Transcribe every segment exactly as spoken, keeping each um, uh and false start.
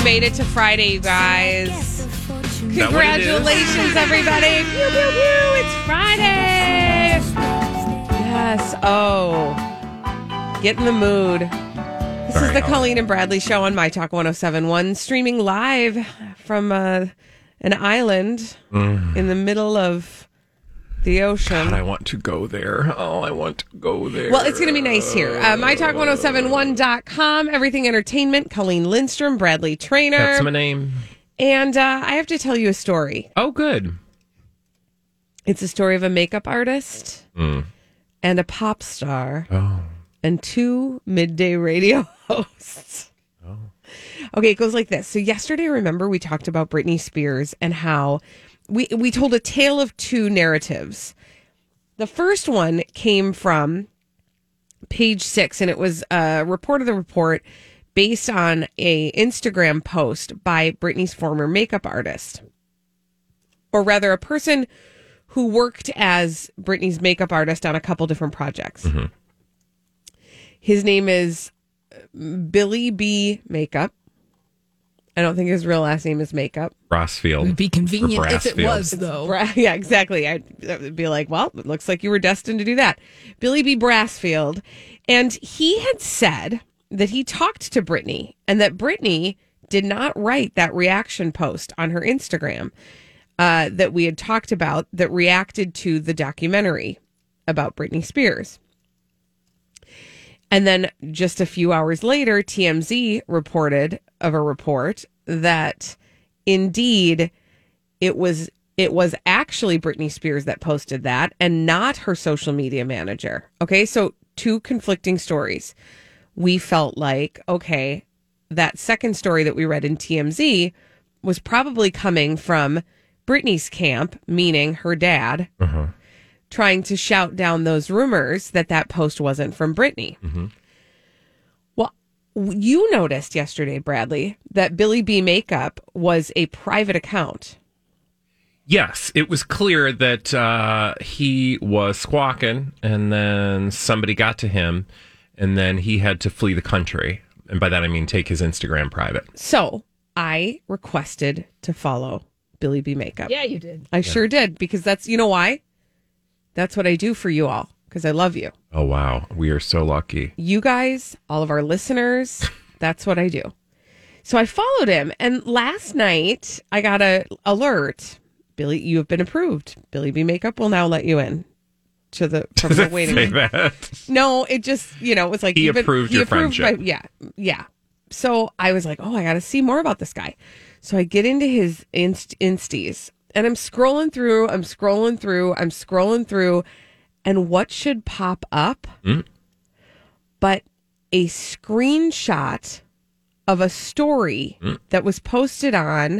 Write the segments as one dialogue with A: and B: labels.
A: made it to Friday, you guys. Congratulations, everybody. Pew, pew, pew. It's Friday. Yes. Oh. Get in the mood. This Sorry, is the Colleen and Bradley Show on My Talk one oh seven point one, streaming live from uh, an island mm. in the middle of the ocean.
B: God, I want to go there. Oh, I want to go there.
A: Well, it's going to be nice here. Uh, my talk ten seventy-one dot com, everything entertainment. Colleen Lindstrom, Bradley Trainer.
B: That's my name.
A: And uh, I have to tell you a story.
B: Oh, good.
A: It's a story of a makeup artist
B: mm.
A: and a pop star
B: oh.
A: and two midday radio hosts.
B: Oh.
A: Okay, it goes like this. So yesterday, remember, we talked about Britney Spears and how we, we told a tale of two narratives. The first one came from Page Six, and it was a report of the report based on a Instagram post by Britney's former makeup artist, or rather a person who worked as Britney's makeup artist on a couple different projects.
B: Mm-hmm.
A: His name is Billy B. Makeup. I don't think his real last name is Makeup.
B: Brassfield.
C: It would be convenient if it was, though.
A: Bra- yeah, exactly. I'd, I'd be like, well, it looks like you were destined to do that. Billy B. Brassfield. And he had said that he talked to Britney and that Britney did not write that reaction post on her Instagram uh, that we had talked about that reacted to the documentary about Britney Spears. And then just a few hours later, T M Z reported of a report that indeed it was it was actually Britney Spears that posted that and not her social media manager. Okay, so two conflicting stories. We felt like, okay, that second story that we read in T M Z was probably coming from Britney's camp, meaning her dad,
B: uh-huh.
A: trying to shout down those rumors that that post wasn't from Britney.
B: Mm-hmm.
A: Well, you noticed yesterday, Bradley, that Billy B. Makeup was a private account.
B: Yes, it was clear that uh, he was squawking, and then somebody got to him, and then he had to flee the country. And by that, I mean take his Instagram private.
A: So I requested to follow Billy B. Makeup.
C: Yeah, you did.
A: I
B: yeah.
A: sure did, because that's, you know why? That's what I do for you all, because I love you.
B: Oh, wow. We are so lucky.
A: You guys, all of our listeners, that's what I do. So I followed him, and last night I got a alert. Billy, you have been approved. Billy B. Makeup will now let you in to the from
B: Does
A: the
B: it
A: waiting
B: say
A: room.
B: That?
A: No, it just, you know, it was like
B: he
A: you've been-
B: approved
A: he
B: your
A: approved
B: friendship.
A: my- yeah, yeah. So I was like, oh, I got to see more about this guy. So I get into his inst- insties, and I'm scrolling through, I'm scrolling through, I'm scrolling through, and what should pop up?
B: Mm.
A: But a screenshot of a story
B: mm.
A: that was posted on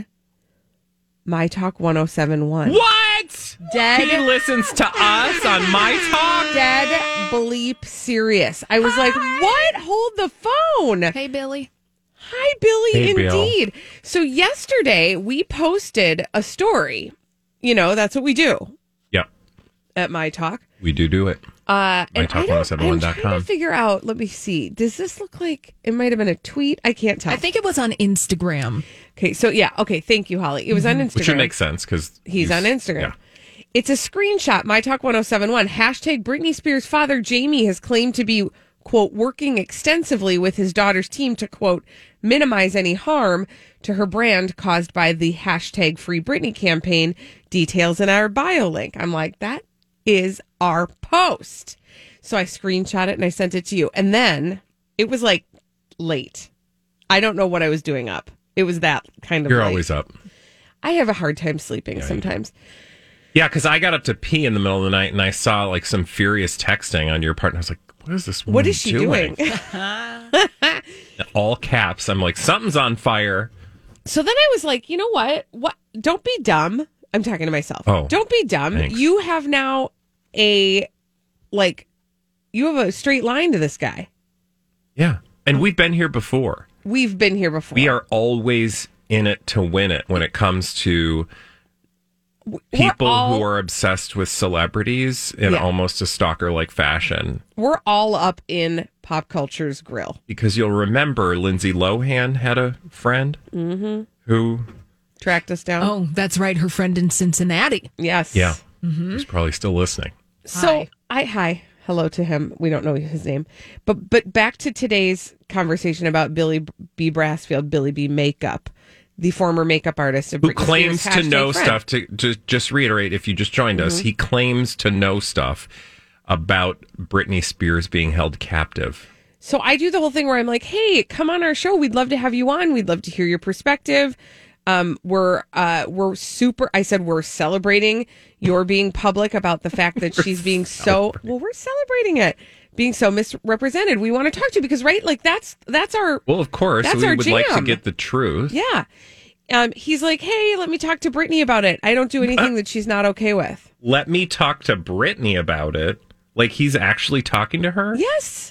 A: My Talk one oh seven point one.
B: What?
A: Dead.
B: He listens to us on My Talk?
A: Dead bleep serious. I was like, what? Hold the phone.
C: Hey, Billy.
A: Hi, Billy,
B: Hey, Bill.
A: indeed. So yesterday we posted a story. You know, that's what we do
B: Yep.
A: at My Talk.
B: We do do it.
A: Uh, and
B: My Talk
A: I don't,
B: ten seventy-one dot
A: I'm
B: com.
A: trying to figure out, let me see. Does this look like it might have been a tweet? I can't tell.
C: I think it was on Instagram.
A: Okay, so yeah, okay, thank you, Holly. It was on Instagram.
B: Which would make sense because
A: He's on Instagram.
B: Yeah.
A: It's a screenshot, My Talk ten seventy-one. Hashtag Britney Spears' father, Jamie, has claimed to be, quote, working extensively with his daughter's team to, quote, minimize any harm to her brand caused by the hashtag Free Britney campaign. Details in our bio link. I'm like, that is our post. So I screenshot it and I sent it to you. And then it was like late. I don't know what I was doing up. It was that kind of
B: You're
A: late.
B: always up.
A: I have a hard time sleeping
B: Yeah,
A: sometimes.
B: Yeah, because I got up to pee in the middle of the night and I saw like some furious texting on your part. And I was like, what is this woman
A: What is she
B: doing?
A: doing?
B: All caps. I'm like, something's on fire.
A: So then I was like, you know what? What? Don't be dumb. I'm talking to myself.
B: Oh,
A: don't be dumb.
B: thanks.
A: You have now a, like, you have a straight line to this guy.
B: Yeah. And we've been here before.
A: We've been here before.
B: We are always in it to win it when it comes to people
A: all,
B: who are obsessed with celebrities in yeah. almost a stalker-like fashion.
A: We're all up in pop culture's grill.
B: Because you'll remember Lindsay Lohan had a friend
A: mm-hmm.
B: who...
A: tracked us down.
C: Oh, that's right. Her friend in Cincinnati.
A: Yes.
B: Yeah.
C: Mm-hmm.
B: He's probably still listening.
A: So, hi. I, hi. Hello to him. We don't know his name. But but back to today's conversation about Billy B. Brassfield, Billy B. Makeup, the former makeup artist of
B: who
A: Britney
B: claims
A: Spears,
B: to know
A: friend.
B: stuff. To, to just reiterate, if you just joined us, mm-hmm. he claims to know stuff about Britney Spears being held captive.
A: So I do the whole thing where I'm like, hey, come on our show. We'd love to have you on. We'd love to hear your perspective. Um, we're uh, we're super. I said we're celebrating your being public about the fact that she's being so. Well, we're celebrating it being so misrepresented. We want to talk to you because, right? Like that's that's our.
B: Well, of course,
A: that's
B: we
A: our
B: would
A: jam.
B: like to get the truth.
A: Yeah. Um, he's like, hey, let me talk to Britney about it. I don't do anything uh, that she's not okay with.
B: Let me talk to Britney about it. Like he's actually talking to her.
A: Yes.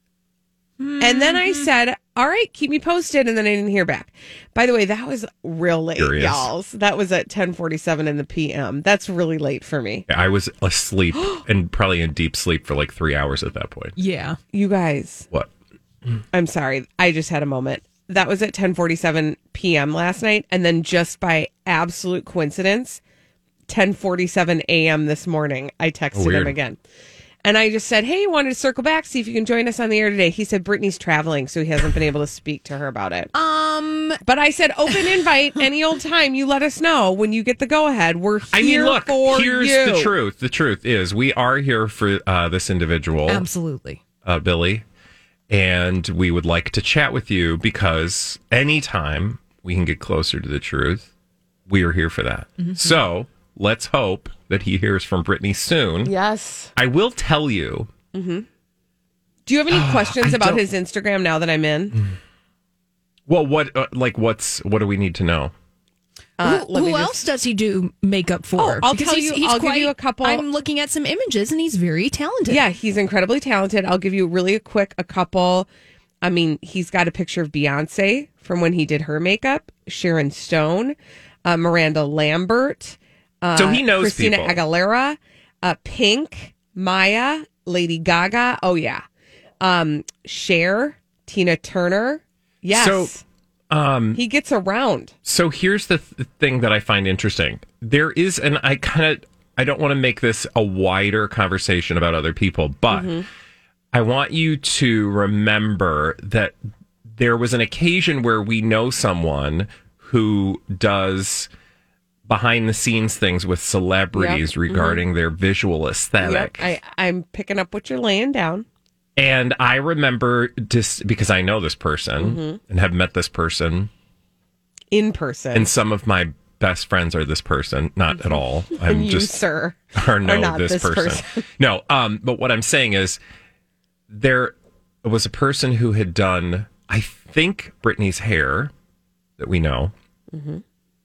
A: Mm-hmm. And then I said, all right, keep me posted. And then I didn't hear back. By the way, that was real late, Curious. y'all. That was at ten forty-seven in the p m. That's really late for me.
B: I was asleep and probably in deep sleep for like three hours at that point.
C: Yeah.
A: You guys.
B: What?
A: I'm sorry. I just had a moment. That was at ten forty-seven p.m. last night. And then just by absolute coincidence, ten forty-seven a.m. this morning, I texted
B: Weird.
A: him again. And I just said, hey, wanted to circle back, see if you can join us on the air today. He said Brittany's traveling, so he hasn't been able to speak to her about it.
C: Um,
A: But I said, open invite any old time. You let us know when you get the go-ahead. We're here
B: I mean, look,
A: for
B: here's
A: you.
B: the truth. The truth is we are here for uh, this individual.
C: Absolutely.
B: Uh, Billy. And we would like to chat with you because anytime we can get closer to the truth, we are here for that. Mm-hmm. So let's hope that he hears from Britney soon.
A: Yes.
B: I will tell you.
A: Mm-hmm. Do you have any questions about his Instagram now that I'm in?
B: Well, what, uh, like, what's, what do we need to know?
C: Uh, who who just... else does he do makeup for?
A: Oh, I'll because tell he's, you. He's I'll quite, give you a couple.
C: I'm looking at some images, and he's very talented.
A: Yeah, he's incredibly talented. I'll give you really a quick a couple. I mean, he's got a picture of Beyonce from when he did her makeup, Sharon Stone, uh, Miranda Lambert. Uh,
B: so he knows
A: Christina
B: people.
A: Aguilera, uh, Pink, Maya, Lady Gaga. Oh yeah, um, Cher, Tina Turner. Yes.
B: So. Um,
A: he gets around.
B: So here's the th- thing that I find interesting. There is, and I kind of, I don't want to make this a wider conversation about other people, but mm-hmm. I want you to remember that there was an occasion where we know someone who does behind the scenes things with celebrities yep. regarding mm-hmm. their visual aesthetic.
A: Yep. I, I'm picking up what you're laying down.
B: And I remember just because I know this person mm-hmm. and have met this person
A: in person.
B: And some of my best friends are this person. Not at all. I'm
A: you,
B: just
A: sir,
B: or no,
A: are not
B: this,
A: this
B: person.
A: person.
B: No, um, but what I'm saying is there was a person who had done, I think, Britney's hair that we know. Mm-hmm.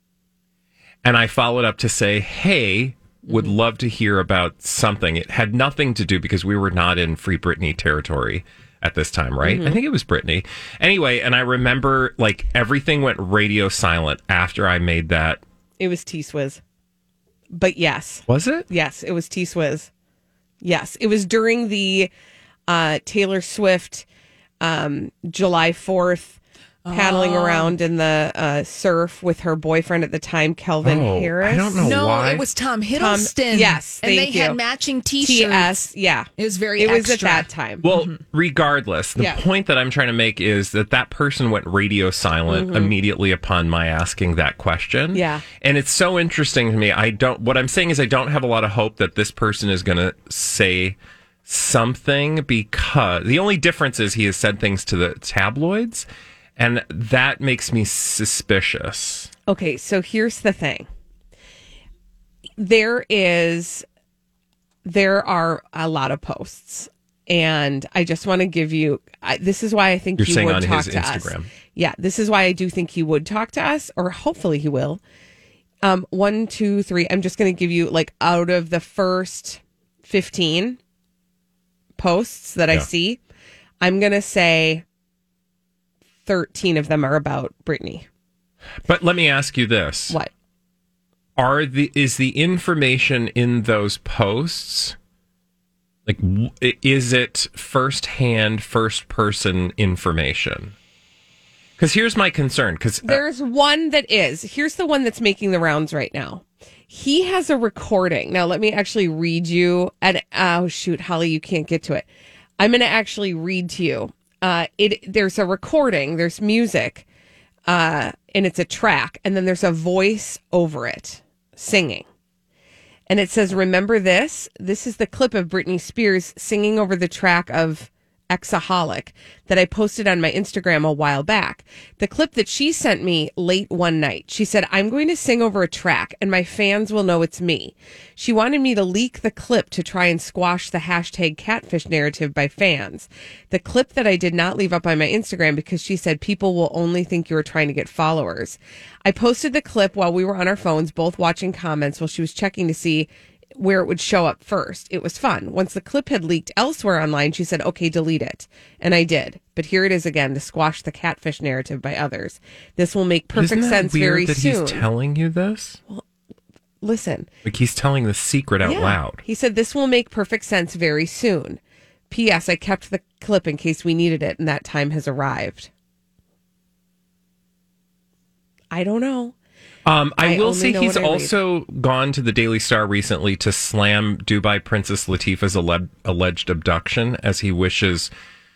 B: And I followed up to say, hey, would love to hear about something. It had nothing to do because we were not in Free Britney territory at this time, right? Mm-hmm. I think it was Britney. Anyway, and I remember like everything went radio silent after I made that.
A: It was T-Swizz. But yes.
B: Was it?
A: Yes, it was T-Swizz. Yes, it was during the uh, Taylor Swift um, July fourth paddling oh. around in the uh, surf with her boyfriend at the time, Kelvin
B: oh,
A: Harris.
B: I don't know
C: no,
B: why.
C: it was Tom Hiddleston.
A: Tom, yes,
C: and they
A: you.
C: had matching T-shirts.
A: T S, yeah,
C: it was very.
A: It
C: extra.
A: was at that time.
B: Well,
A: mm-hmm.
B: regardless, the yeah. point that I'm trying to make is that that person went radio silent mm-hmm. immediately upon my asking that question.
A: Yeah,
B: and it's so interesting to me. I don't. What I'm saying is, I don't have a lot of hope that this person is going to say something because the only difference is he has said things to the tabloids. And that makes me suspicious.
A: Okay, so here's the thing. There is, there are a lot of posts. And I just want to give you, I, this is why I think
B: You're
A: he
B: saying
A: would
B: on
A: talk
B: his
A: to
B: Instagram.
A: us. Yeah, this is why I do think he would talk to us, or hopefully he will. Um, one, two, three. I'm just going to give you, like, out of the first fifteen posts that I yeah. see, I'm going to say thirteen of them are about Britney.
B: But let me ask you this.
A: What?
B: are the is the information in those posts like w- is it firsthand, first person information? Because here's my concern. Because uh,
A: there's one that is. Here's the one that's making the rounds right now. He has a recording. Now let me actually read you. And oh shoot, Holly, you can't get to it. I'm going to actually read to you. Uh, it there's a recording. There's music, uh, and it's a track, and then there's a voice over it singing. And it says, "Remember this? This is the clip of Britney Spears singing over the track of Exaholic that I posted on my Instagram a while back. The clip that she sent me late one night. She said, I'm going to sing over a track and my fans will know it's me. She wanted me to leak the clip to try and squash the hashtag catfish narrative by fans. The clip that I did not leave up on my Instagram because she said people will only think you were trying to get followers. I posted the clip while we were on our phones, both watching comments while she was checking to see where it would show up first. It was fun. Once the clip had leaked elsewhere online, she said, okay, delete it. And I did. But here it is again to squash the catfish narrative by others. This will make perfect
B: Isn't that
A: sense
B: weird
A: very
B: that
A: soon.
B: He's telling you this?
A: Well, listen.
B: Like he's telling the secret out
A: Yeah.
B: loud.
A: He said, this will make perfect sense very soon. P S. I kept the clip in case we needed it, and that time has arrived. I don't know.
B: Um, I,
A: I
B: will
A: only
B: say
A: know
B: he's
A: what I read.
B: also gone to the Daily Star recently to slam Dubai Princess Latifah's alle- alleged abduction, as he wishes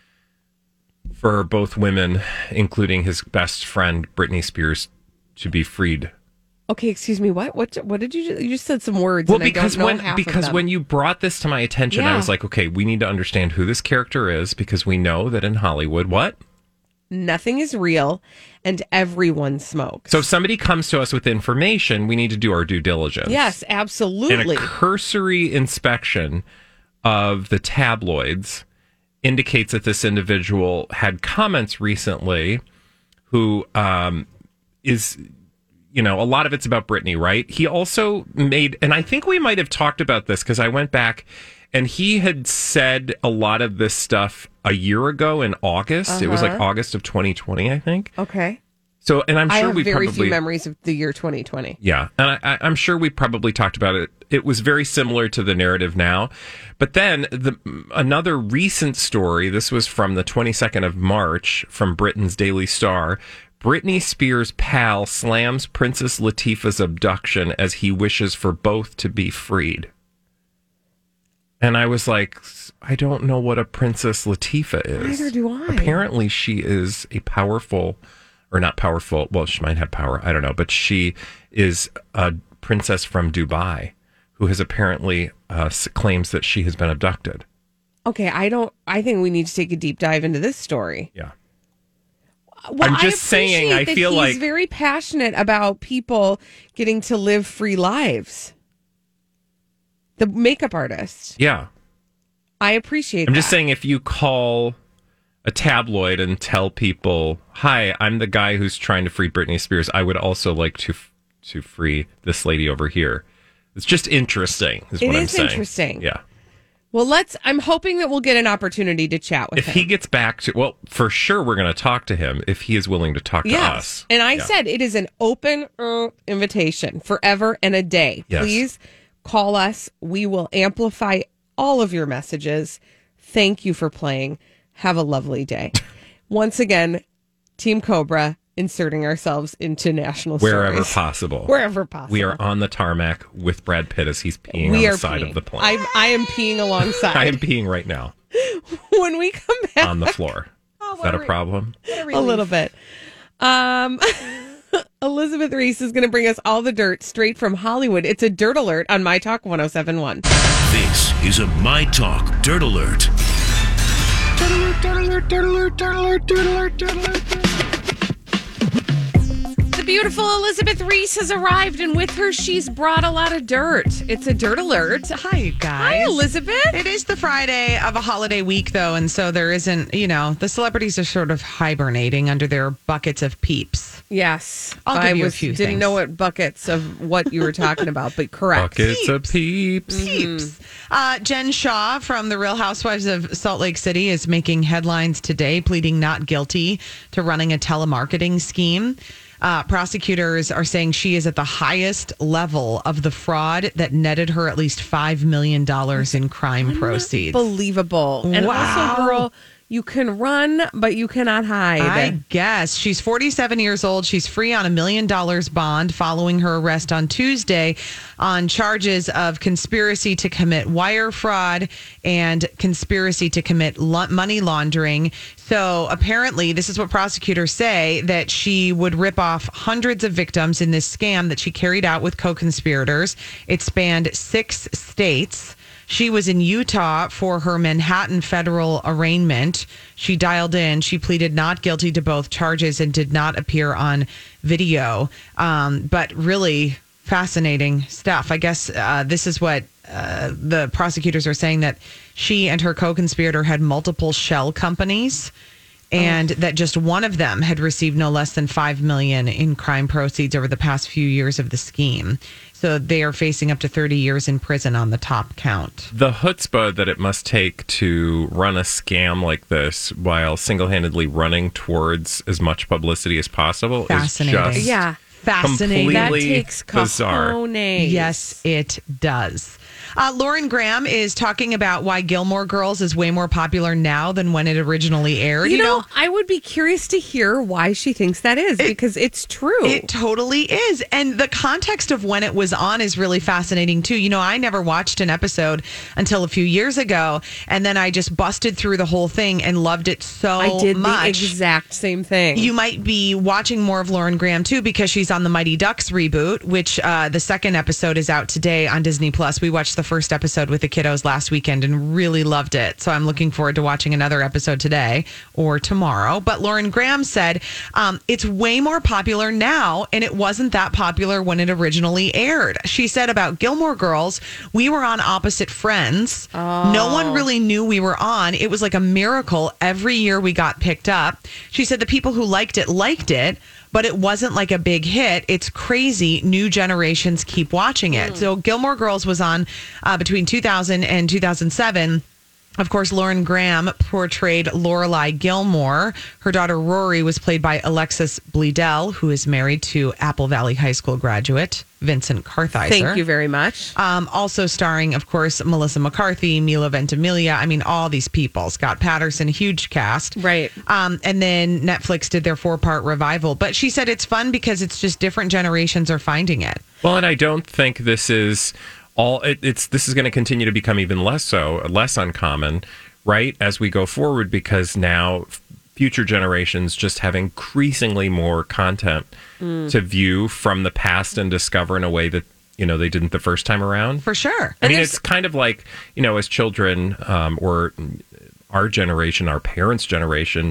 B: for both women, including his best friend Britney Spears, to be freed.
A: Okay, excuse me. What? What? What did you? Just, you just said some words.
B: Well,
A: and
B: because
A: I don't know
B: when
A: half
B: because
A: of them.
B: when you brought this to my attention, I
A: Yeah.
B: was like, okay, we need to understand who this character is, because we know that in Hollywood, what?
A: Nothing is real, and everyone smokes.
B: So if somebody comes to us with information, we need to do our due diligence.
A: Yes, absolutely.
B: And a cursory inspection of the tabloids indicates that this individual had comments recently who um, is, you know, a lot of it's about Britney, right? He also made, and I think we might have talked about this because I went back and he had said a lot of this stuff a year ago in August. Uh-huh. It was like August of twenty twenty, I think.
A: Okay.
B: So, and I'm sure
A: I have
B: we
A: very
B: probably
A: few memories of the year twenty twenty.
B: Yeah, and I, I, I'm sure we probably talked about it. It was very similar to the narrative now, but then the another recent story. This was from the twenty-second of March from Britain's Daily Star. Britney Spears' pal slams Princess Latifah's abduction as he wishes for both to be freed. And I was like, I don't know what a Princess Latifah is.
A: Neither do I.
B: Apparently, she is a powerful, or not powerful, well, she might have power, I don't know, but she is a princess from Dubai who has apparently uh, claims that she has been abducted.
A: Okay, I don't, I think we need to take a deep dive into this story.
B: Yeah.
A: Well,
B: I'm just
A: I
B: saying, I
A: that
B: feel
A: he's
B: like-
A: very passionate about people getting to live free lives. The makeup artist.
B: Yeah.
A: I appreciate
B: I'm
A: that.
B: just saying, if you call a tabloid and tell people, hi, I'm the guy who's trying to free Britney Spears, I would also like to to free this lady over here. It's just interesting, is
A: It
B: what I'm
A: is
B: saying.
A: interesting.
B: Yeah.
A: Well, let's, I'm hoping that we'll get an opportunity to chat with
B: If
A: him.
B: he gets back to, well, for sure we're going to talk to him if he is willing to talk to
A: Yes.
B: us.
A: And I
B: Yeah.
A: said it is an open uh, invitation forever and a day.
B: Yes.
A: Please call us. We will amplify all of your messages. Thank you for playing. Have a lovely day. Once again, Team Cobra inserting ourselves into national
B: Wherever
A: stories.
B: possible.
A: Wherever possible.
B: We are on the tarmac with Brad Pitt as he's peeing
A: we
B: on
A: are
B: the side
A: peeing.
B: of the plane.
A: I, I am peeing alongside.
B: I am peeing right now
A: When we come back.
B: on the floor.
A: Oh,
B: Is that a
A: what a-
B: problem?
A: A little bit. Um, Elizabeth Reese is going to bring us all the dirt straight from Hollywood. It's a dirt alert on My Talk one oh seven point one.
D: This is a My Talk Dirt Alert. Dirt alert, dirt alert, dirt alert, dirt alert, dirt alert, dirt alert.
A: The beautiful Elizabeth Reese has arrived, and with her, she's brought a lot of dirt. It's a dirt alert.
E: Hi, you guys.
A: Hi, Elizabeth.
E: It is the Friday of a holiday week, though, and so there isn't, you know, the celebrities are sort of hibernating under their buckets of peeps.
A: Yes.
E: I'll give
A: I
E: you a
A: was,
E: few
A: didn't
E: things.
A: know what buckets of what you were talking about, but correct.
B: Buckets of peeps.
E: Peeps. Uh, Jen Shaw from The Real Housewives of Salt Lake City is making headlines today, pleading not guilty to running a telemarketing scheme. Uh, prosecutors are saying she is at the highest level of the fraud that netted her at least five million dollars in crime proceeds.
A: Unbelievable. And
E: Wow.
A: also, girl, you can run, but you cannot hide.
E: I guess. She's forty-seven years old. She's free on a million dollars bond following her arrest on Tuesday on charges of conspiracy to commit wire fraud and conspiracy to commit lo- money laundering. So apparently, this is what prosecutors say, that she would rip off hundreds of victims in this scam that she carried out with co-conspirators. It spanned six states. She was in Utah for her Manhattan federal arraignment. She dialed in. She pleaded not guilty to both charges and did not appear on video. Um, but really fascinating stuff. I guess uh, this is what uh, the prosecutors are saying, that she and her co-conspirator had multiple shell companies, and that just one of them had received no less than five million dollars in crime proceeds over the past few years of the scheme. So they are facing up to thirty years in prison on the top count.
B: The chutzpah that it must take to run a scam like this while single-handedly running towards as much publicity as possible
E: Fascinating.
B: is just
A: Yeah.
E: Fascinating.
A: That
B: completely
A: takes
B: bizarre.
A: cojones.
E: Yes, it does. Uh, Lauren Graham is talking about why Gilmore Girls is way more popular now than when it originally aired.
A: You, know, I would be curious to hear why she thinks that is, because it's true.
E: It totally is. And the context of when it was on is really fascinating, too. You know, I never watched an episode until a few years ago, and then I just busted through the whole thing and loved it so
A: I did
E: much.
A: the exact same thing.
E: You might be watching more of Lauren Graham, too, because she's on the Mighty Ducks reboot, which uh, the second episode is out today on Disney Plus. We watched the first episode with the kiddos last weekend and really loved it. So I'm looking forward to watching another episode today or tomorrow. But Lauren Graham said um, it's way more popular now, and it wasn't that popular when it originally aired. She said about Gilmore Girls, we were on opposite Friends.
A: Oh.
E: No one really knew we were on. It was like a miracle. Every year we got picked up. She said the people who liked it liked it, but it wasn't like a big hit. It's crazy. New generations keep watching it. Mm. So Gilmore Girls was on uh, between two thousand and two thousand seven. Of course, Lauren Graham portrayed Lorelai Gilmore. Her daughter Rory was played by Alexis Bledel, who is married to Apple Valley High School graduate Vincent Kartheiser.
A: Thank you very much.
E: Um, also starring, of course, Melissa McCarthy, Mila Ventimiglia. I mean, all these people. Scott Patterson, huge cast.
A: Right.
E: Um, and then Netflix did their four-part revival. But she said it's fun because it's just different generations are finding it.
B: Well, and I don't think this is all. It, it's this is going to continue to become even less so, less uncommon, right, as we go forward, because now future generations just have increasingly more content mm. to view from the past and discover in a way that, you know, they didn't the first time around.
E: For sure.
B: I mean, it's kind of like, you know, as children um, or our generation, our parents' generation,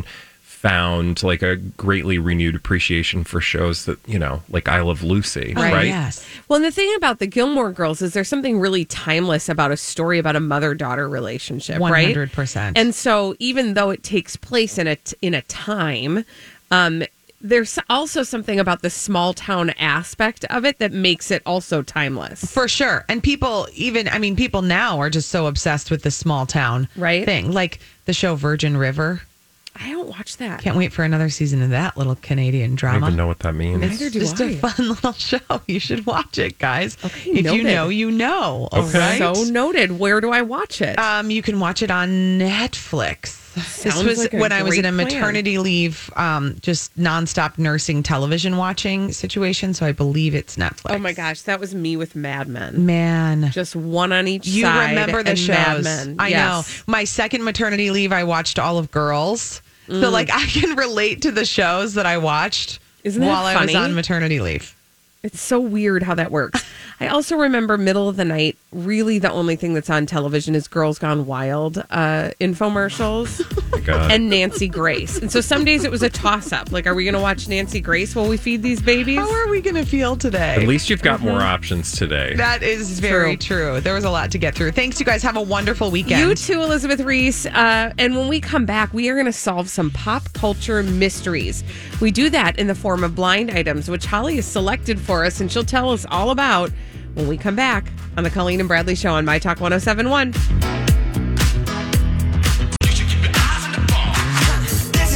B: found like a greatly renewed appreciation for shows that, you know, like I Love Lucy,
E: right?
B: right?
E: Yes.
A: Well, and the thing about the Gilmore Girls is there's something really timeless about a story about a mother-daughter relationship,
E: one hundred
A: right?
E: percent.
A: And so even though it takes place in a, in a time, um, there's also something about the small town aspect of it that makes it also timeless.
E: For sure. And people even, I mean, people now are just so obsessed with the small town
A: right.
E: thing. Like the show Virgin River.
A: I don't watch that.
E: Can't wait for another season of that little Canadian drama.
B: I don't even know what that means.
E: It's
A: Neither do
E: just
A: I.
E: a fun little show. You should watch it, guys.
A: Okay,
E: if
A: noted.
E: you know, you know. All
B: Okay.
E: right?
A: So noted. Where do I watch it?
E: Um, you can watch it on Netflix. This
A: Sounds
E: was
A: like a
E: when I was in
A: great
E: a
A: plan.
E: maternity leave, um, just nonstop nursing television watching situation. So I believe it's Netflix.
A: Oh my gosh, that was me with Mad Men.
E: Man.
A: Just one on each
E: You
A: side.
E: remember the
A: and
E: shows.
A: Mad Men.
E: I
A: Yes.
E: know. My second maternity leave, I watched all of Girls.
A: Mm.
E: So, like, I can relate to the shows that I watched
A: Isn't that
E: while I was
A: funny?
E: on maternity leave.
A: It's so weird how that works. I also remember middle of the night, really the only thing that's on television is Girls Gone Wild uh, infomercials
B: God.
A: and Nancy Grace. And so some days it was a toss-up. Like, are we going to watch Nancy Grace while we feed these babies?
E: How are we going to feel today?
B: At least you've got more options today.
E: That is very true. There was a lot to get through. Thanks, you guys. Have a wonderful weekend.
A: You too, Elizabeth Reese. Uh, and when we come back, we are going to solve some pop culture mysteries. We do that in the form of blind items, which Holly has selected for us, and she'll tell us all about when we come back on the Colleen and Bradley Show on My Talk one oh seven one. We've got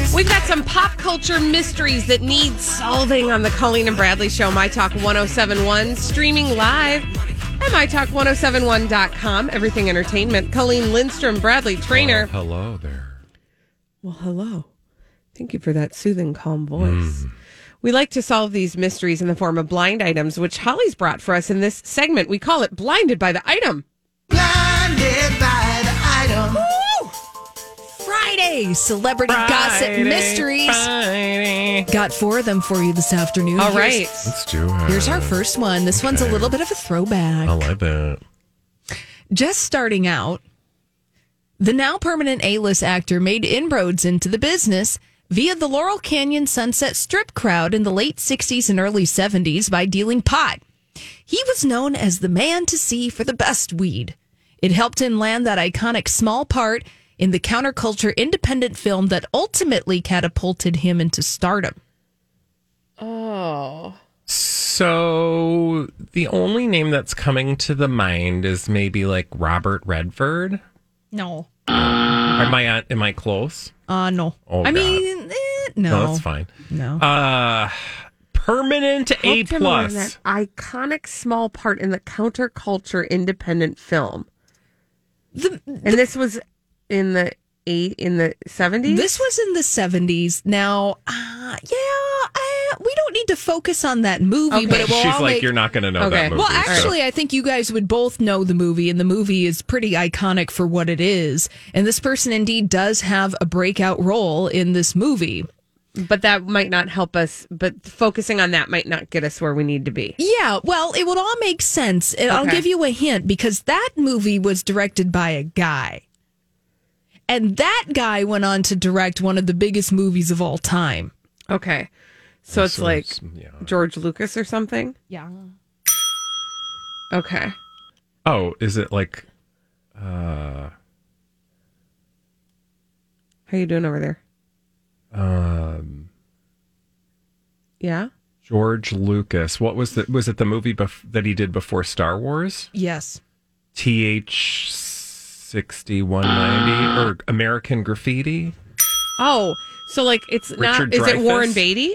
A: some pop culture mysteries that need solving on the Colleen and Bradley Show, My Talk one oh seven one, streaming live at my talk ten seventy-one dot com. Everything Entertainment. Colleen Lindstrom, Bradley Trainer.
B: Oh, hello there.
A: Well, hello. Thank you for that soothing, calm voice. Mm. We like to solve these mysteries in the form of blind items, which Holly's brought for us in this segment. We call it Blinded by the Item.
F: Blinded by the Item.
C: Woo! Friday, celebrity
B: Friday,
C: gossip mysteries.
B: Friday.
C: Got four of them for you this afternoon.
A: All
C: Here's-
A: right.
B: Let's do it.
C: Here's our first one. This one's a little bit of a throwback.
B: I like that.
C: Just starting out, the now permanent A-list actor made inroads into the business via the Laurel Canyon Sunset Strip crowd in the late sixties and early seventies by dealing pot. He was known as the man to see for the best weed. It helped him land that iconic small part in the counterculture independent film that ultimately catapulted him into stardom.
A: Oh.
B: So the only name that's coming to the mind is maybe like Robert Redford.
C: No.
B: Am I on, am I close?
C: Uh, no.
B: Oh,
C: I
B: God.
C: mean, eh, no.
B: No, that's fine.
C: No.
B: Uh, permanent A
A: Helped him land
B: plus.
A: that iconic small part in the counterculture independent film.
C: The,
A: And this was in the eight in the seventies.
C: This was in the seventies. Now, uh, yeah, uh, we don't need to focus on that movie,
A: Okay.
C: but it will
B: She's
C: all
B: like,
C: make...
B: you're not going to know
A: Okay.
B: that movie.
C: Well,
B: so-
C: actually, I think you guys would both know the movie, and the movie is pretty iconic for what it is. And this person indeed does have a breakout role in this movie.
A: But that might not help us. But focusing on that might not get us where we need to be.
C: Yeah, well, it would all make sense. And I'll
A: Okay.
C: give you a hint, because that movie was directed by a guy. And that guy went on to direct one of the biggest movies of all time.
A: Okay. So it's
B: So
A: like
B: it's- yeah.
A: George Lucas or something?
C: Yeah.
A: Okay.
B: Oh, is it like, uh,
A: How you doing over there?
B: um,
A: Yeah?
B: George Lucas? What was the, was it the movie bef- that he did before Star Wars?
C: Yes.
B: T H sixty-one ninety or American Graffiti?
A: Oh, so like it's
B: Richard
A: not. Is it
B: Dreyfuss?
A: Warren Beatty?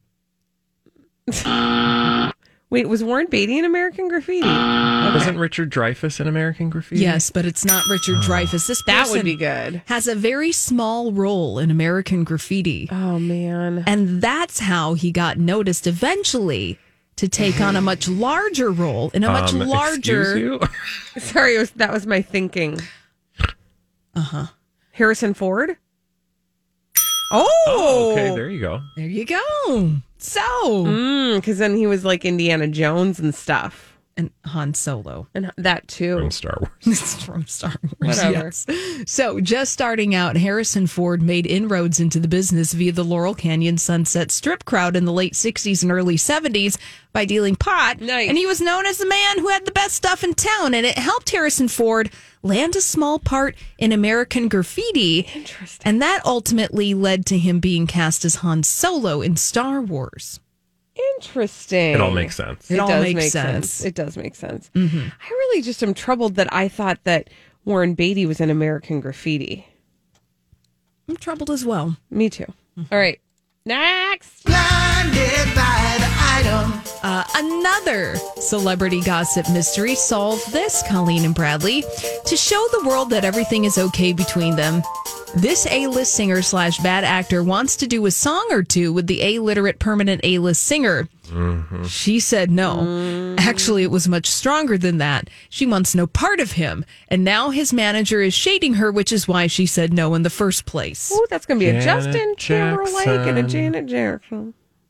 A: Wait, was Warren Beatty in American Graffiti?
B: Wasn't Richard Dreyfuss in American Graffiti?
C: Yes, but it's not Richard Dreyfuss. This
A: That
C: person
A: would be good.
C: has a very small role in American Graffiti.
A: Oh man.
C: And that's how he got noticed eventually to take on a much larger role in a much
B: Um,
C: larger.
B: excuse you?
A: Sorry, it was, that was my thinking.
C: Uh huh.
A: Harrison Ford. Oh,
B: Oh, okay, there you go.
C: There you go. So,
A: because then he was like Indiana Jones and stuff,
C: and Han Solo.
A: and that too.
B: From Star Wars.
C: It's from Star Wars.
A: Whatever.
C: Yes. So, just starting out, Harrison Ford made inroads into the business via the Laurel Canyon Sunset Strip crowd in the late sixties and early seventies by dealing pot.
A: Nice.
C: And he was known as the man who had the best stuff in town. And it helped Harrison Ford land a small part in American Graffiti.
A: Interesting.
C: And that ultimately led to him being cast as Han Solo in Star Wars.
A: Interesting.
B: It all makes sense.
C: It all
A: does
C: makes
A: make
C: sense.
A: It does make sense. I really just am troubled that I thought that Warren Beatty was in American Graffiti.
C: I'm troubled as well.
A: Me too. All right. Next.
F: Blinded by the Item.
C: Uh, another celebrity gossip mystery. Solve this, Colleen and Bradley. To show the world that everything is okay between them, this A-list singer slash bad actor wants to do a song or two with the A-literate permanent A-list singer.
B: Mm-hmm.
C: She said no. Actually, it was much stronger than that. She wants no part of him. And now his manager is shading her, which is why she said no in the first place.
A: Ooh, that's going to be a
B: Janet
A: Justin Timberlake and a
B: Jackson.
A: Janet Jackson.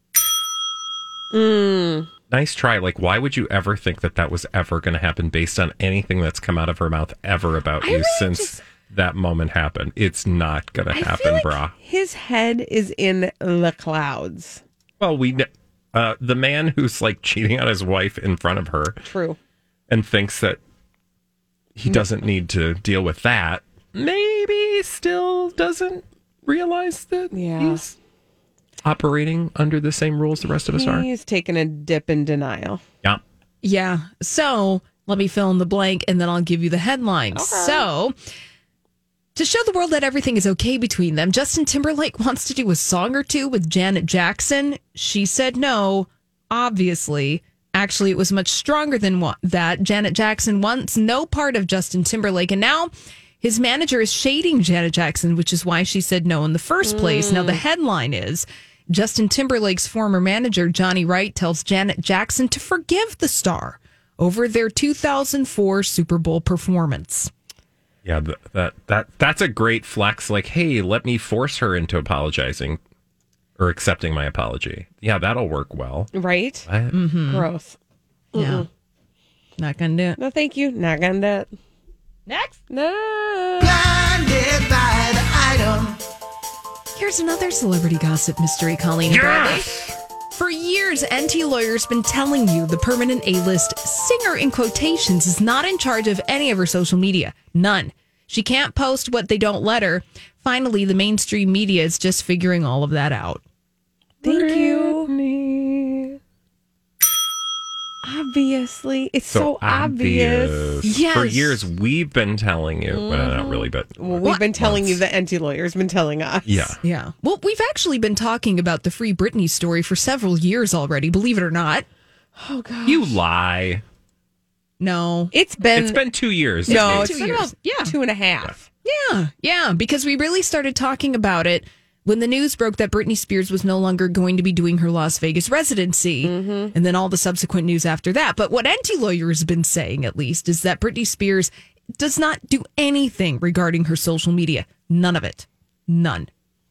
A: Mm.
B: Nice try. Like, why would you ever think that that was ever going to happen based on anything that's come out of her mouth ever about
A: I
B: you
A: really
B: since
A: just-
B: that moment happened? It's not going to
A: I
B: happen,
A: feel like
B: brah.
A: his head is in the clouds.
B: Well, we kn- uh, the man who's like cheating on his wife in front of her
A: True.
B: and thinks that he doesn't need to deal with that, maybe still doesn't realize that
A: Yeah.
B: he's operating under the same rules the rest of us are.
A: He's taking a dip in denial.
B: Yeah.
C: Yeah. So let me fill in the blank and then I'll give you the headline. So To show the world that everything is okay between them, Justin Timberlake wants to do a song or two with Janet Jackson. She said no, obviously. Actually, it was much stronger than wa- that. Janet Jackson wants no part of Justin Timberlake, and now his manager is shading Janet Jackson, which is why she said no in the first place. Mm. Now, the headline is Justin Timberlake's former manager, Johnny Wright, tells Janet Jackson to forgive the star over their two thousand four Super Bowl performance.
B: Yeah, th- that that that's a great flex. Like, hey, let me force her into apologizing or accepting my apology. Yeah, that'll work well.
A: Right?
C: Mm-hmm.
A: Gross.
C: Yeah.
A: Mm-mm.
C: Not going to do it.
A: No, thank you. Not going to do it.
C: Next.
A: No.
F: Blinded by the item.
C: Here's another celebrity gossip mystery, Colleen and Bradley. For years, N T Lawyer's been telling you the permanent A-list singer in quotations is not in charge of any of her social media. None. She can't post what they don't let her. Finally, the mainstream media is just figuring all of that out.
A: Thank you. Obviously. It's so,
B: So
A: obvious.
B: obvious.
C: Yes.
B: For years, we've been telling you. Well, not really, but
A: Well, we've been telling
B: Once.
A: you the N T lawyer's been telling us.
B: yeah.
C: Yeah. Well, we've actually been talking about the Free Britney story for several years already, believe it or not.
A: Oh, God.
B: You lie.
C: No.
A: It's been.
B: It's been two years.
A: No,
C: It's
A: it's
C: been
A: been
C: two
A: about
C: years. Yeah.
A: two and a half.
C: Yeah, yeah, because we really started talking about it when the news broke that Britney Spears was no longer going to be doing her Las Vegas residency,
A: Mm-hmm.
C: and then all the subsequent news after that. But what N T Lawyer has been saying, at least, is that Britney Spears does not do anything regarding her social media. None of it. None.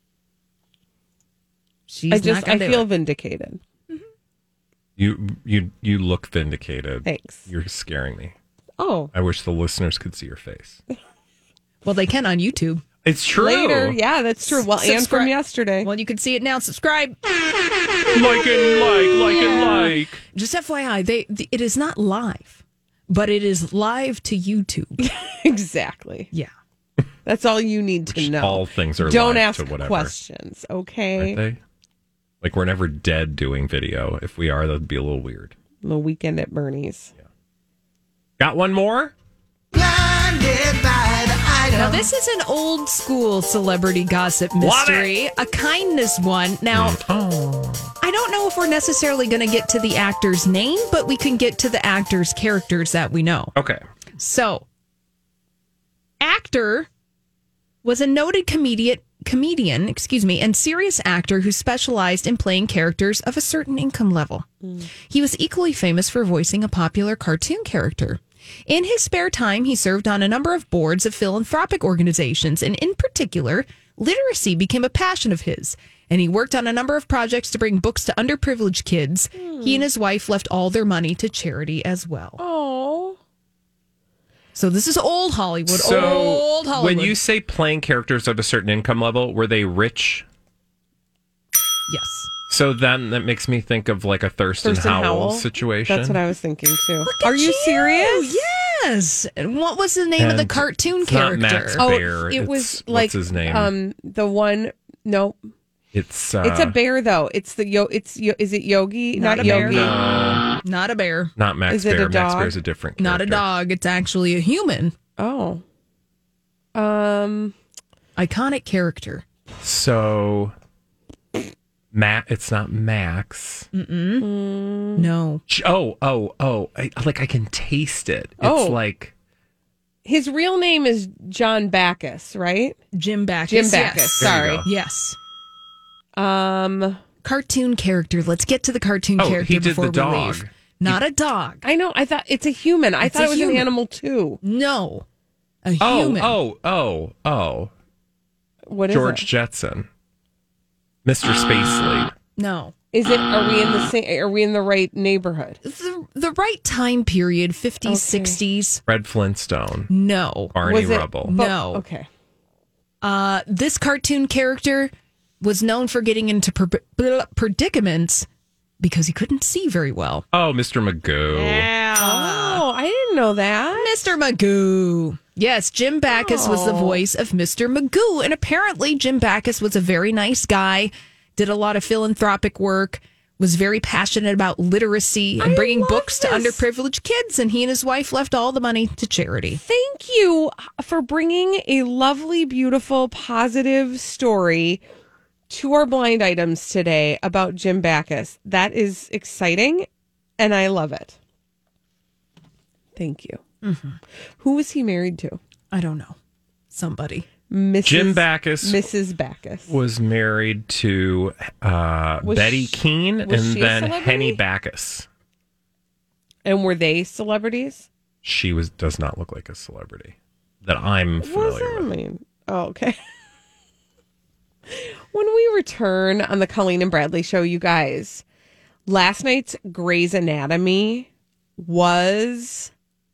C: She's
A: I
C: not
A: just, I
C: gonna do
A: feel
C: it.
A: vindicated.
B: You you you look vindicated.
A: Thanks.
B: You're scaring me.
A: Oh,
B: I wish the listeners could see your face.
C: Well, they can on YouTube.
B: It's true.
A: later. Yeah, that's true. Well, and
C: Subscribe.
A: from yesterday.
C: Well, you can see it now. Subscribe.
B: Like and like, like and like.
C: Just F Y I, they, it is not live, but it is live to YouTube.
A: Exactly.
C: Yeah.
A: That's all you need to
B: Which
A: know.
B: all things are
A: Don't
B: live
A: ask
B: to whatever.
A: questions, okay?
B: Aren't they? Like we're never dead doing video. If we are, that'd be a little weird.
A: The weekend at Bernie's.
B: Got one more?
F: Blinded by the item.
C: Now, this is an old school celebrity gossip mystery, a kindness one. Now, I don't know if we're necessarily going to get to the actor's name, but we can get to the actor's characters that we know.
B: Okay.
C: So, actor was a noted comedian, comedian, excuse me, and serious actor who specialized in playing characters of a certain income level. He was equally famous for voicing a popular cartoon character. In his spare time, he served on a number of boards of philanthropic organizations, and in particular, literacy became a passion of his. And he worked on a number of projects to bring books to underprivileged kids. He and his wife left all their money to charity as well.
A: Oh.
C: So this is old Hollywood,
B: So
C: old Hollywood.
B: when you say playing characters of a certain income level, were they rich?
C: Yes.
B: So then that makes me think of like a Thurston,
A: Thurston
B: Howell,
A: Howell
B: situation.
A: That's what I was thinking too.
C: Look
A: Are
C: at
A: you serious?
C: Yes. And what was the name of the
B: And
C: cartoon
B: it's not
C: character?
B: Max
A: Oh,
B: Bear.
A: it
B: It's-
A: was
B: what's
A: like
B: his name?
A: Um, the one. No,
B: It's uh,
A: it's a bear though. It's the yo. It's yo. Is it Yogi?
C: Not
A: Not,
C: a bear.
A: Yogi.
B: No,
C: Not a bear.
B: not Max
A: Is it
B: Bear.
A: a
B: Max
A: dog?
B: Bear's a different.
C: Not a
B: character.
C: dog. It's actually a human.
A: Oh. Um.
C: Iconic character.
B: So, Matt. It's not Max.
C: No.
B: Ch- Oh, oh, oh! I, like I can taste it. It's
A: Oh.
B: like
A: His real name is John Backus, right?
C: Jim Backus.
A: Jim
C: Yes.
A: Backus.
B: There you
A: Sorry.
B: go.
C: Yes.
A: Um.
C: Cartoon character. Let's get to the cartoon
B: Oh,
C: character
B: he did
C: before
B: the
C: we
B: dog.
C: leave. Not a dog.
A: I know. I thought it's a human. I
C: It's
A: thought
C: a
A: it was
C: human.
A: an animal too.
C: No. A
B: oh,
C: human.
B: oh, oh, oh!
A: What is
B: George
A: it?
B: Jetson, Mister Spacely.
C: No.
A: Is it? Are we in the same? Are we in the right neighborhood?
C: The, the right time period, fifties,
A: Okay.
C: sixties.
B: Red Flintstone,
C: No.
B: Barney
A: Was it-
B: Rubble.
A: But-
C: No.
A: Okay.
C: Uh, this cartoon character was known for getting into per- predicaments because he couldn't see very well.
B: Oh, Mister Magoo.
A: Oh, I didn't know that.
C: Mister Magoo. Yes, Jim Backus was the
A: Oh.
C: voice of Mister Magoo. And apparently, Jim Backus was a very nice guy, did a lot of philanthropic work, was very passionate about literacy and
A: I
C: bringing
A: love
C: books to
A: this.
C: underprivileged kids. And he and his wife left all the money to charity.
A: Thank you for bringing a lovely, beautiful, positive story to our blind items today about Jim Backus. That is exciting, and I love it. Thank you.
C: Mm-hmm.
A: Who was he married to?
C: I don't know. Somebody.
A: Missus
B: Jim Backus
A: Missus Backus.
B: was married to uh,
A: Was
B: Betty
A: she-
B: Keene
A: was
B: and
A: she a
B: then
A: celebrity?
B: Henny Backus.
A: And were they celebrities?
B: She was does not look like a celebrity that I'm
A: What does
B: familiar
A: that
B: with.
A: mean? Oh, okay. When we return on the Colleen and Bradley show, you guys, last night's Grey's Anatomy was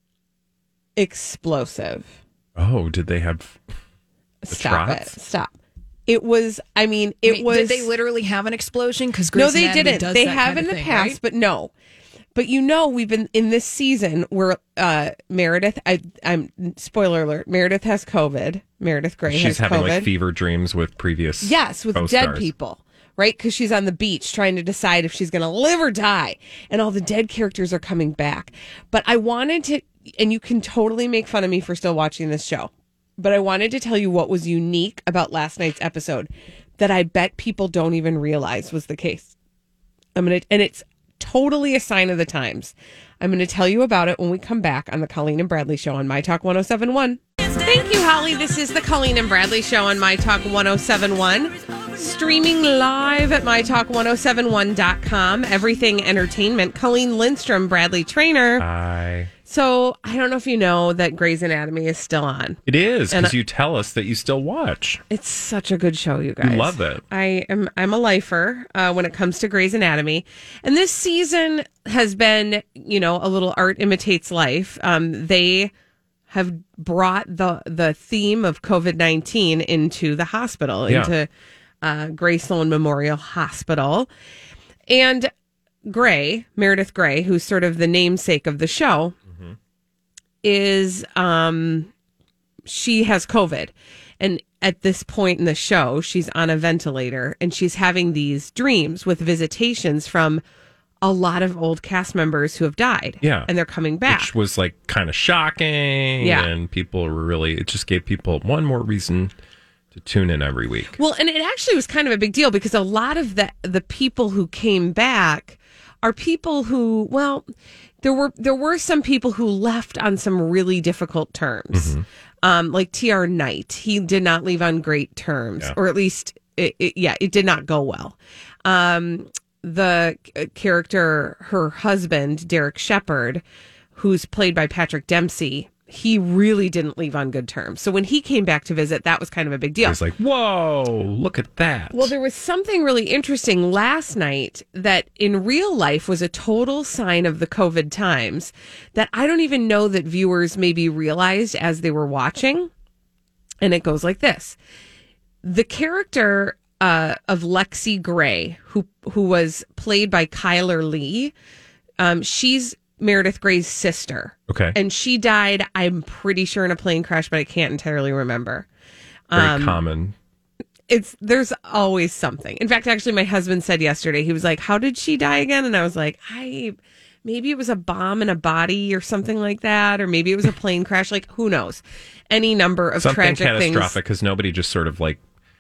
A: explosive.
B: Oh, did they have the
A: Stop
B: trots?
A: it. Stop. It was, I mean, it
C: Wait,
A: was.
C: Did they literally have an explosion? Because
A: No, they didn't. They have in the
C: thing,
A: past,
C: right?
A: but no. But you know, we've been in this season where uh, Meredith, I, I'm spoiler alert, Meredith has COVID. Meredith Grey
B: She's
A: has
B: having
A: COVID.
B: like fever dreams with previous
A: Yes, with
B: co-stars.
A: dead people, right? Because she's on the beach trying to decide if she's going to live or die. And all the dead characters are coming back. But I wanted to, and you can totally make fun of me for still watching this show, but I wanted to tell you what was unique about last night's episode that I bet people don't even realize was the case. I'm going to, and it's totally a sign of the times. I'm going to tell you about it when we come back on the Colleen and Bradley Show on My Talk one oh seven one. Thank you, Holly. This is the Colleen and Bradley Show on My Talk one oh seven one. Streaming live at my talk ten seventy-one dot com. Everything Entertainment. Colleen Lindstrom, Bradley Trainer.
B: I.
A: So I don't know if you know that Grey's Anatomy is still on.
B: It is
A: And
B: because
A: I-
B: you tell us that you still watch.
A: It's such a good show, you guys.
B: You love it.
A: I am. I'm a lifer uh, when it comes to Grey's Anatomy, and this season has been, you know, a little art imitates life. Um, they have brought the the theme of COVID nineteen into the hospital,
B: Yeah.
A: into uh, Grey Sloan Memorial Hospital, and Grey, Meredith Grey, who's sort of the namesake of the show,
B: Mm-hmm.
A: is um, she has COVID. And at this point in the show, she's on a ventilator and she's having these dreams with visitations from a lot of old cast members who have died.
B: Yeah.
A: And they're coming back.
B: Which was like kind of shocking.
A: Yeah.
B: And people were really, it just gave people one more reason to tune in every week.
A: Well, and it actually was kind of a big deal because a lot of the the people who came back are people who, well, there were there were some people who left on some really difficult terms.
B: Mm-hmm.
A: Um, like T R Knight, he did not leave on great terms,
B: Yeah.
A: or at least, it, it, yeah, it did not go well. Um, the c- character, her husband, Derek Shepherd, who's played by Patrick Dempsey, he really didn't leave on good terms. So when he came back to visit, that was kind of a big deal.
B: It was like, whoa, look at that.
A: Well, there was something really interesting last night that in real life was a total sign of the COVID times that I don't even know that viewers maybe realized as they were watching. And it goes like this. The character uh, of Lexi Gray, who who was played by Kyler Lee, um, she's Meredith Gray's sister.
B: Okay.
A: And she died, I'm pretty sure, in a plane crash, but I can't entirely remember.
B: Very
A: um,
B: common.
A: It's there's always something. In fact, actually, my husband said yesterday, he was like, "How did she die again?" And I was like, "I maybe it was a bomb in a body or something like that, or maybe it was a plane crash. Like, who knows? Any number of
B: Something
A: tragic
B: catastrophic
A: things.
B: because nobody just sort of like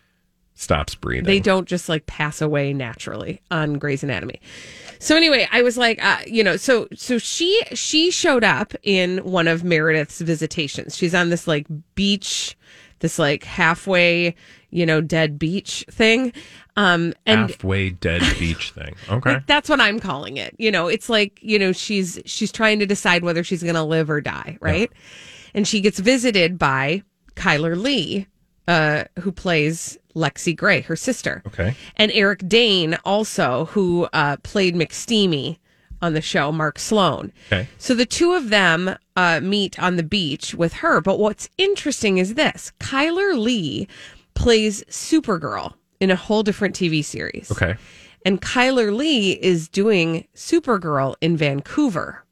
B: stops breathing.
A: They don't just like pass away naturally on Grey's Anatomy." So anyway, I was like, uh, you know, so so she she showed up in one of Meredith's visitations. She's on this like beach, this like halfway, you know, dead beach thing. Um, and
B: halfway dead beach thing. Okay.
A: like, that's what I'm calling it. You know, it's like, you know, she's she's trying to decide whether she's going to live or die, right? And she gets visited by Kyler Lee, uh, who plays Lexi Gray, her sister.
B: Okay.
A: And Eric Dane also, who uh, played McSteamy on the show, Mark Sloan.
B: Okay.
A: So the two of them uh, meet on the beach with her. But what's interesting is this. Kyler Lee plays Supergirl in a whole different T V series.
B: Okay.
A: And Kyler Lee is doing Supergirl in Vancouver.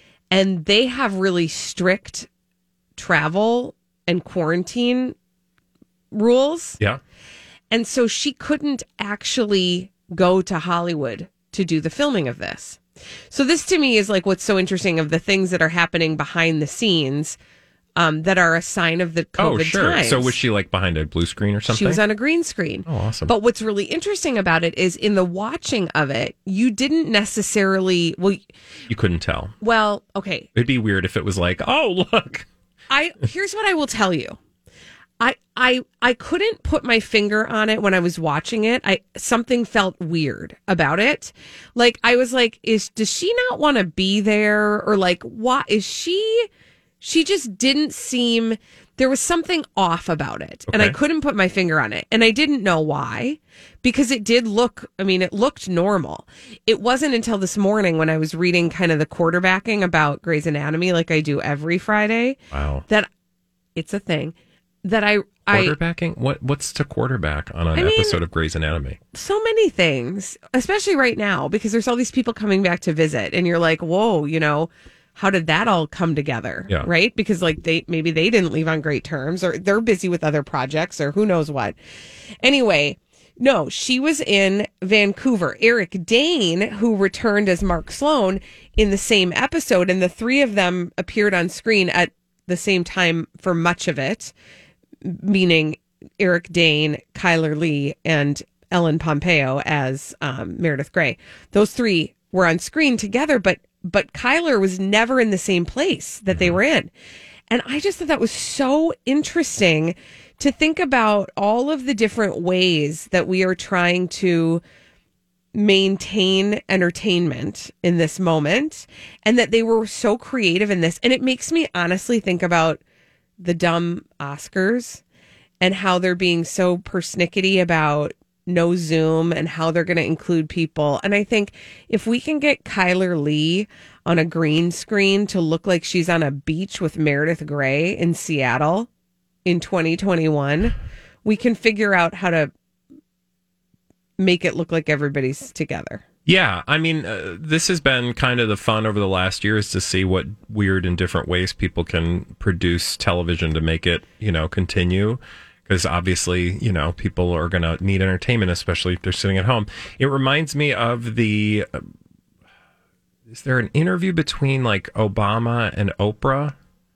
A: And they have really strict travel and quarantine rules.
B: Yeah.
A: And so she couldn't actually go to Hollywood to do the filming of this. So this to me is like what's so interesting of the things that are happening behind the scenes um, that are a sign of the COVID
B: Oh, sure.
A: times.
B: So was she like behind a blue screen or something?
A: She was on a green screen.
B: Oh, awesome.
A: But what's really interesting about it is in the watching of it, you didn't necessarily, well,
B: You couldn't tell.
A: well, okay.
B: It'd be weird if it was like, oh, look.
A: I here's what I will tell you. I I I couldn't put my finger on it when I was watching it. I something felt weird about it. Like I was like, is does she not want to be there? Or like, what is she? She just didn't seem. There was something off about it, and I
B: Okay.
A: couldn't put my finger on it, and I didn't know why, because it did look. I mean, it looked normal. It wasn't until this morning when I was reading kind of the quarterbacking about Grey's Anatomy, like I do every Friday,
B: Wow.
A: that it's a thing. That I, I
B: Quarterbacking? What What's to quarterback on an
A: I mean-
B: episode of Grey's Anatomy?
A: so many things, especially right now, because there's all these people coming back to visit, and you're like, whoa, you know, how did that all come together?
B: Yeah.
A: Right? Because like they maybe they didn't leave on great terms, or they're busy with other projects, or who knows what. Anyway, no, she was in Vancouver. Eric Dane, who returned as Mark Sloan in the same episode, and the three of them appeared on screen at the same time for much of it, meaning Eric Dane, Kyler Lee, and Ellen Pompeo as um, Meredith Grey. Those three were on screen together, but but Kyler was never in the same place that they were in. And I just thought that was so interesting to think about all of the different ways that we are trying to maintain entertainment in this moment, and that they were so creative in this. And it makes me honestly think about the dumb Oscars and how they're being so persnickety about no Zoom and how they're going to include people. And I think if we can get Kyler Lee on a green screen to look like she's on a beach with Meredith Grey in Seattle in twenty twenty-one, we can figure out how to make it look like everybody's together.
B: Yeah, I mean, uh, this has been kind of the fun over the last years to see what weird and different ways people can produce television to make it, you know, continue. Because obviously, you know, people are going to need entertainment, especially if they're sitting at home. It reminds me of the. Uh, is there an interview between like Obama and Oprah?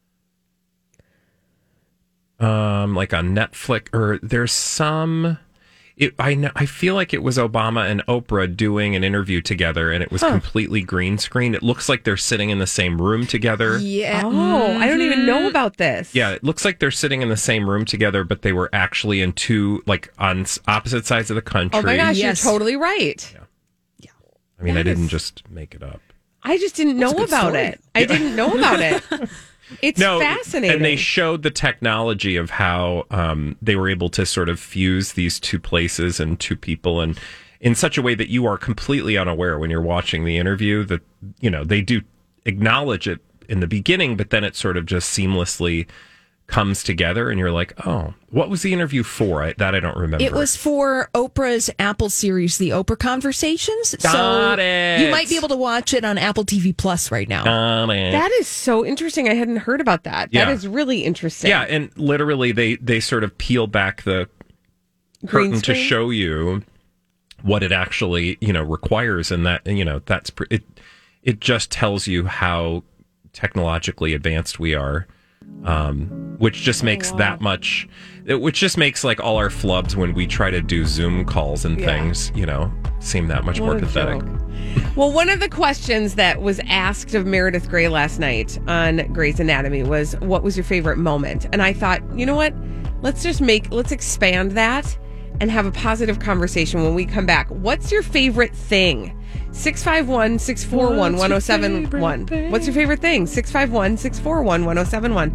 B: Um, like on Netflix, or there's some. It, I know, I feel like it was Obama and Oprah doing an interview together, and it was completely green screen. It looks like they're sitting in the same room together.
C: Yeah.
A: Oh, I don't even know about this.
B: Yeah, it looks like they're sitting in the same room together, but they were actually in two, like, on s- opposite sides of the country.
A: Oh my gosh,
C: Yes.
A: you're totally right.
B: I mean, I
A: that
B: didn't
A: is-
B: just make it up.
A: I just didn't know
C: a good
A: about
C: story.
A: it. I didn't know about it. It's
B: No,
A: fascinating.
B: and they showed the technology of how um, they were able to sort of fuse these two places and two people, and in such a way that you are completely unaware when you're watching the interview. That, you know, they do acknowledge it in the beginning, but then it sort of just seamlessly comes together, and you're like, oh, what was the interview for? I, that I don't remember.
C: It was for Oprah's Apple series, The Oprah Conversations.
B: Got
C: so
B: it.
C: you might be able to watch it on Apple T V Plus right now.
B: Got it.
A: that is so interesting. I hadn't heard about that.
B: Yeah.
A: That is really interesting.
B: Yeah, and literally they they sort of peel back the
A: Green
B: curtain to
A: screen?
B: show you what it actually, you know, requires, and that, you know, that's pr- it it just tells you how technologically advanced we are, um which just makes that much it, which just makes like all our flubs when we try to do Zoom calls and
A: Yeah.
B: things, you know, seem that much
A: What
B: more
A: a
B: pathetic.
A: joke. Well, one of the questions that was asked of Meredith Grey last night on Grey's Anatomy was, what was your favorite moment? And I thought, you know what? Let's just make, let's expand that and have a positive conversation when we come back. What's your favorite thing? six five one, six four one, one oh seven one. What's your favorite thing? six five one, six four one, one oh seven one.